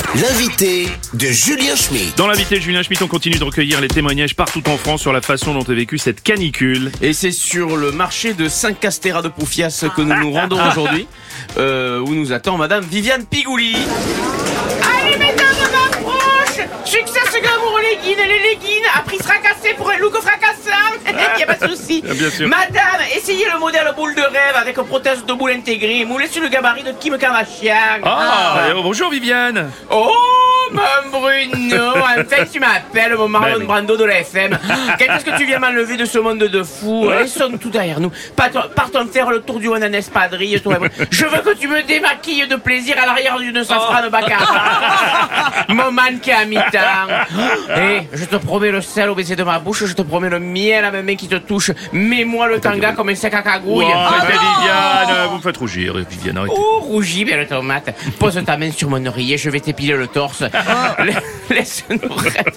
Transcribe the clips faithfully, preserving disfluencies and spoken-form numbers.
L'invité de Julien Schmitt. Dans l'invité de Julien Schmitt, on continue de recueillir les témoignages partout en France sur la façon dont est vécue cette canicule. Et c'est sur le marché de Saint-Castéra de Poufias que nous nous rendons aujourd'hui, euh, où nous attend Madame Viviane Pigouli. Allez, mesdames, on approche. Succès glamour léguines, les léguines à prix fracassé pour un look fracassant. Il n'y a pas de souci. Bien sûr. Madame, essayez le modèle boule de rêve avec prothèse de boule intégrée, moulé sur le gabarit de Kim Kardashian. Ah, euh, bonjour Viviane. Oh, mon Bruno, enfin tu m'appelles, mon Marlon Ben oui. Brando de la F M. Qu'est-ce que tu viens m'enlever de ce monde de fous? Laissons tout derrière nous. Partons, partons faire le tour du One Espadrille, toi et moi. Je veux que tu me démaquilles de plaisir à l'arrière d'une safrane Baccarat. Mon mannequin à mi-temps. Et je te promets le sel au baiser de ma bouche, je te promets le miel à ma main qui te touche. Mets-moi le tanga comme un sec à cagouille. Oh, arrêtez, Viviane, vous me faites rougir, Viviane, arrêtez. Oh, rougis, belle tomate. Pose ta main sur mon oreiller, je vais t'épiler le torse. La- Laisse-nous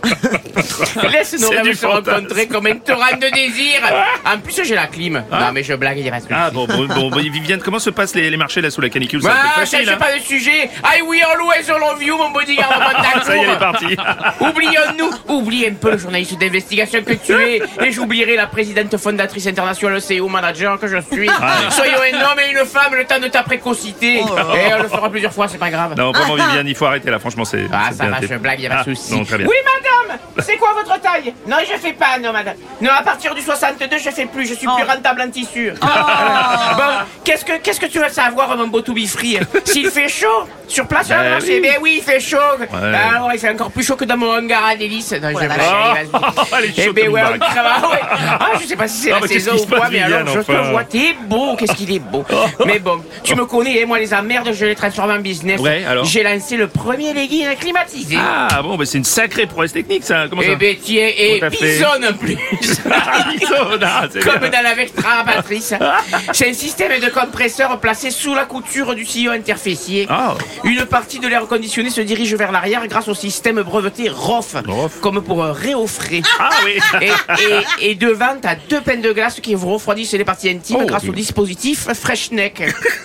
rêver. Laisse-nous C'est rêver du se fantasme. rencontrer comme un torrent de désir. En plus, j'ai la clim. Non, mais je blague, il y a pas de souci. Ah bon, bon, bon, bon, Viviane, comment se passent les, les marchés là sous la canicule? C'est un Ah, truc ça, facile, c'est hein. pas le sujet. I will always love you, mon bodyguard de Montagnour. Ça y est, elle est partie. Oublions-nous, oublie un peu le journaliste d'investigation que tu es, et j'oublierai la présidente fondatrice internationale C E O manager que je suis. Soyons un homme et une femme le temps de ta précocité. Et on le fera plusieurs fois, c'est pas grave. Non, vraiment Viviane, il faut arrêter là, franchement, c'est... Ah, c'est ça bien, va, t'es- je blague, il a pas Ah, de souci. non, très bien. Oui, madame, c'est quoi votre taille? Non, je fais pas, non, madame. Non, à partir du soixante-deux, je fais plus, je suis plus rentable en tissu. Bon, qu'est-ce que, qu'est-ce que tu veux savoir, mon beau to be free? S'il fait chaud, sur place, Ben on va marcher. oui. Ben oui, il fait chaud. Alors, il fait encore plus chaud que dans mon hangar à délices. Non, je blague, vas-y. Oh, elle est Eh chaude ben comme ouais, une on baraque. crève, ah ouais. Ah, je sais pas si c'est Ah, la mais qu'est-ce saison qui ou se passe, quoi, mais alors Viviane, je te enfin vois, t'es beau, qu'est-ce qu'il est beau. Mais bon, tu me connais, moi les emmerdes, je les transforme en business. Ouais, alors J'ai lancé le premier legging climatisé. Ah bon, bah c'est une sacrée prouesse technique ça, comment ça? Eh ben tiens, et Tout à fait. pisonne en plus. Arizona, c'est Comme bien. dans la Vectra, Patrice. C'est un système de compresseur placé sous la couture du sillon interfessier. Ah. Une partie de l'air conditionné se dirige vers l'arrière grâce au système breveté R O F, R O F. comme pour euh, réaufrer. Ah oui. Et, et, et devant, t'as deux pains de glace qui vous refroidissent les parties intimes Oh. grâce au dispositif Fresh Neck.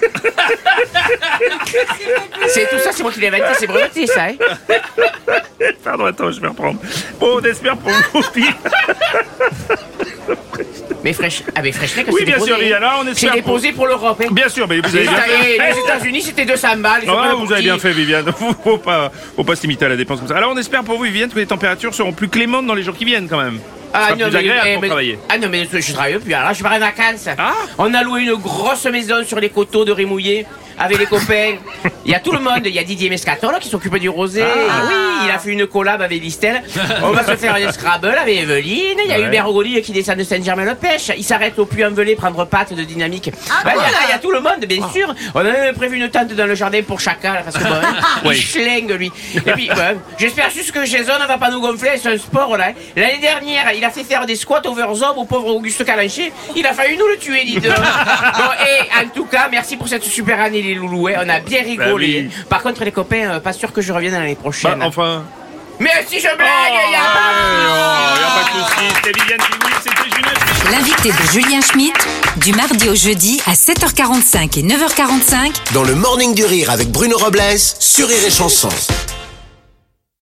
C'est tout ça, c'est moi qui l'ai inventé, c'est breveté ça, hein. Pardon, attends, je vais reprendre. Bon, on espère pour vous. Mais Fresh, ah mais Fresh Neck, Oui, c'est bien déposé, sûr, Viviane, hein. alors on C'est espère déposé pour l'Europe, hein. Bien sûr, mais vous Les, avez bien fait. les États-Unis, c'était deux cents balles. ils sont Ah, pas là vous pour avez qui. bien fait, Viviane. Faut, faut pas, faut pas se limiter à la dépense comme ça. Alors, on espère pour vous, Viviane, que les températures seront plus clémentes dans les jours qui viennent, quand même. Ah Ce sera plus agréable eh, pour mais- travailler. ah non, mais je travaille plus. Alors là, je pars en vacances. Ah. On a loué une grosse maison sur les coteaux de Rémouillé avec les copains. Il y a tout le monde. Il y a Didier Mescatol qui s'occupe du rosé. Ah. Oui, il a fait une collab avec Listel. On va se faire un Scrabble avec Evelyne. Il y a Ouais. Hubert Ogoli qui descend de Saint-Germain-le-Pêche. Il s'arrête au Puy-en-Velay prendre pâte de dynamique. Ouais, il y en a, il y a tout le monde, bien sûr. On a même prévu une tente dans le jardin pour chacun, là, parce que bon, hein, Oui. il schlingue, lui. Et puis, bon, j'espère juste que Jason ne va pas nous gonfler. C'est un sport, là. hein. L'année dernière, il a fait faire des squats over zob au pauvre Auguste Calanché. Il a failli nous le tuer, dis donc. Bon, et en tout cas, merci pour cette super année, les loulous. hein. On a bien rigolé. Bah oui. Par contre, les copains, euh, pas sûr que je revienne l'année prochaine. Bah, enfin. Mais si je blague, il y a Oh, pas... y a pas de soucis. C'était Viviane Pigouli, c'était Julien Schmitt. L'invité de Julien Schmitt, du mardi au jeudi à sept heures quarante-cinq et neuf heures quarante-cinq Dans le Morning du Rire avec Bruno Robles sur Rire et Chanson.